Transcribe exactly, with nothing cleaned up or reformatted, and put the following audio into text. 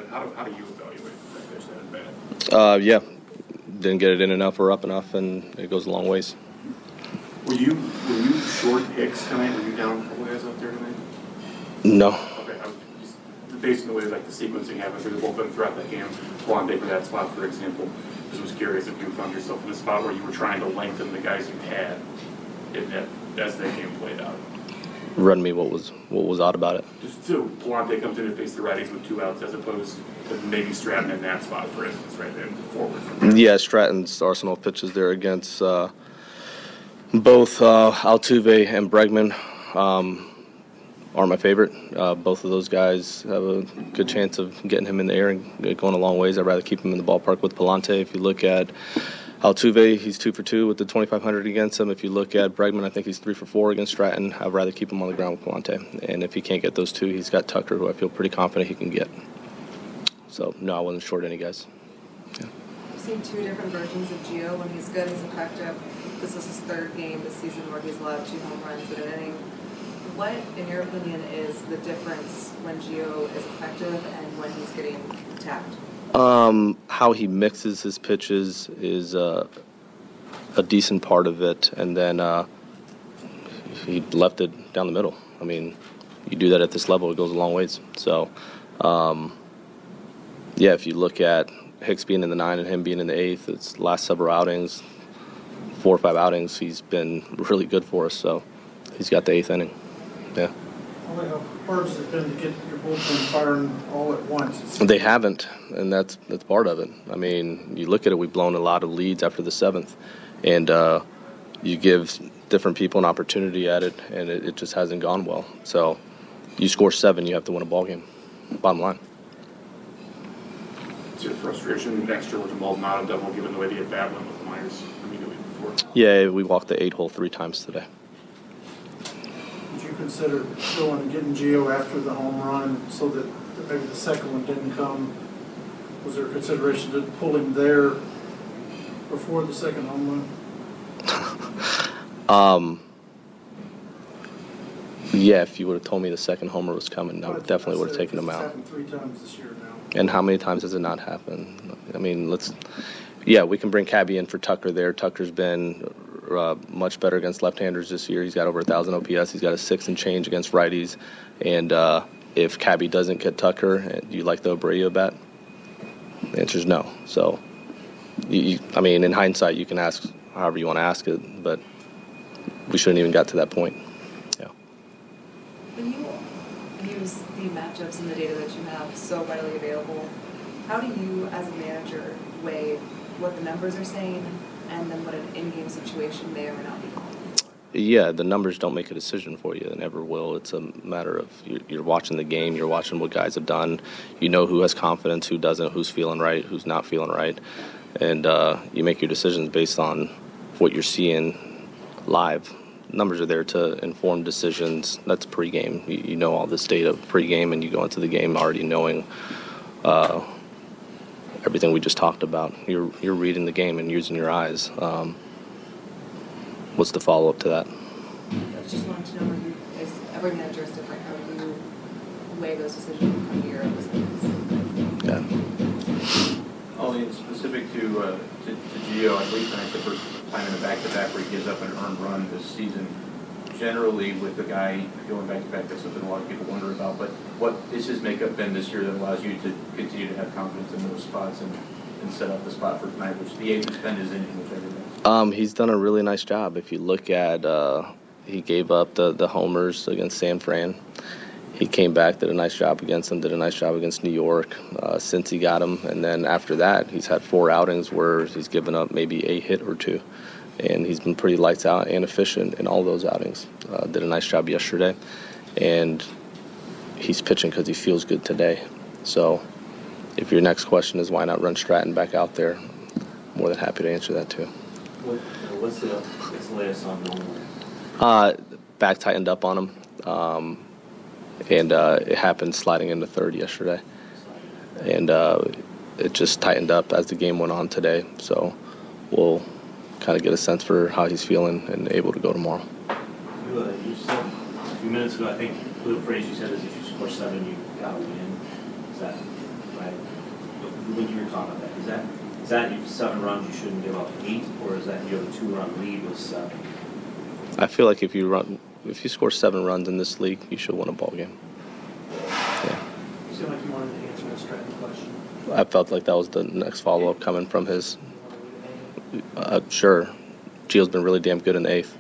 How do, how do you evaluate that pitch that at bat? Uh, yeah, didn't get it in enough or up enough, and it goes a long ways. Were you were you short Hicks tonight? Were you down a couple guys up there tonight? No. Okay, I was just based on the way like the sequencing happened through the bullpen throughout that game. Blonde for that spot, for example. Just was curious if you found yourself in a spot where you were trying to lengthen the guys you had in that, as that game played out. Run me what was what was odd about it. Just so Blonde comes in to face the righties with two outs as opposed to maybe Stratton in that spot, for instance, right there forward. From yeah, Stratton's arsenal pitches there against uh, both uh, Altuve and Bregman um, are my favorite. Uh, both of those guys have a good chance of getting him in the air and going a long ways. I'd rather keep him in the ballpark with Palante. If you look at Altuve, he's two for two with the twenty-five hundred against him. If you look at Bregman, I think he's three for four against Stratton. I'd rather keep him on the ground with Palante. And if he can't get those two, he's got Tucker, who I feel pretty confident he can get. So, no, I wasn't short any guys. Yeah. We've seen two different versions of Gio. When he's good, he's effective. This is his third game this season where he's allowed two home runs in an inning. What, in your opinion, is the difference when Gio is effective and when he's getting tapped? Um, how he mixes his pitches is uh, a decent part of it, and then uh, he left it down the middle. I mean, you do that at this level, it goes a long ways. So, um, yeah, if you look at Hicks being in the nine and him being in the eighth, it's last several outings, four or five outings, he's been really good for us. So he's got the eighth inning. Yeah. How hard has it been to get your bullpen firing all at once? They haven't, and that's that's part of it. I mean, you look at it, we've blown a lot of leads after the seventh, and uh, you give different people an opportunity at it, and it, it just hasn't gone well. So you score seven, you have to win a ball game. Bottom line. Is your frustration extra with Maldonado double given the way the at-bat went with Myers immediately before? Yeah, we walked the eight hole three times today. Would you consider going and getting Gio after the home run so that, that maybe the second one didn't come? Was there a consideration to pull him there before the second home run? um, yeah, if you would have told me the second homer was coming, I would definitely would have taken him out. It's happened three times this year now. And how many times has it not happened? I mean, let's, yeah, we can bring Cabby in for Tucker there. Tucker's been uh, much better against left-handers this year. He's got over one thousand O P S. He's got a six and change against righties. And uh, if Cabby doesn't get Tucker, do you like the Abreu bat? The answer is no. So, you, you, I mean, in hindsight, you can ask however you want to ask it, but we shouldn't even got to that point. Yeah. When you use the matchups and the data that you have so readily available, how do you, as a manager, weigh what the numbers are saying and then what an in-game situation may or may not be? Yeah, the numbers don't make a decision for you. They never will. It's a matter of you're, you're watching the game, you're watching what guys have done. You know who has confidence, who doesn't, who's feeling right, who's not feeling right. And uh, you make your decisions based on what you're seeing live. Numbers are there to inform decisions. That's pregame. You, you know all this data pregame, and you go into the game already knowing uh, everything we just talked about. You're you're reading the game and using your eyes. Um, what's the follow-up to that? I just wanted to know, you, is, every manager is different. How do you weigh those decisions and come to your decisions? Yeah. Only specific to, uh, to, to Gio, I believe tonight's the first time in a back-to-back where he gives up an earned run this season. Generally, with the guy going back-to-back, that's something a lot of people wonder about. But what is his makeup been this year that allows you to continue to have confidence in those spots and, and set up the spot for tonight, which the eighth spend is in, which everything. Um, he's done a really nice job. If you look at, uh, he gave up the, the homers against San Fran. He came back, did a nice job against them, did a nice job against New York uh, since he got him. And then after that, he's had four outings where he's given up maybe a hit or two. And he's been pretty lights out and efficient in all those outings. Uh, did a nice job yesterday. And he's pitching because he feels good today. So if your next question is why not run Stratton back out there, I'm more than happy to answer that too. What, what's, the, what's the latest on Nolan? Uh, back tightened up on him. Um, and uh, it happened sliding into third yesterday. And uh, it just tightened up as the game went on today. So we'll kind of get a sense for how he's feeling and able to go tomorrow. You, uh, you said a few minutes ago, I think the phrase you said is if you score seven, you got to win. Is that right? comment on that? Is that, is that if seven runs, you shouldn't give up eight, or is that you have a two-run lead with seven? I feel like if you run, if you score seven runs in this league, you should win a ball game. Yeah. You seem like you wanted to answer a Stratton question. I felt like that was the next follow-up coming from his. You want to leave it hanging? Uh, sure, Gio's been really damn good in the eighth.